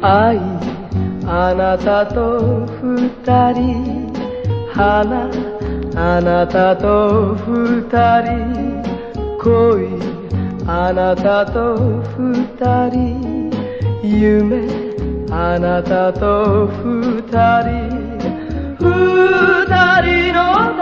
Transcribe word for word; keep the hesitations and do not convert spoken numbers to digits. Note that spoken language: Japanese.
愛あなたと二人花あなたと二人恋あなたと二人夢あなたと二人二人の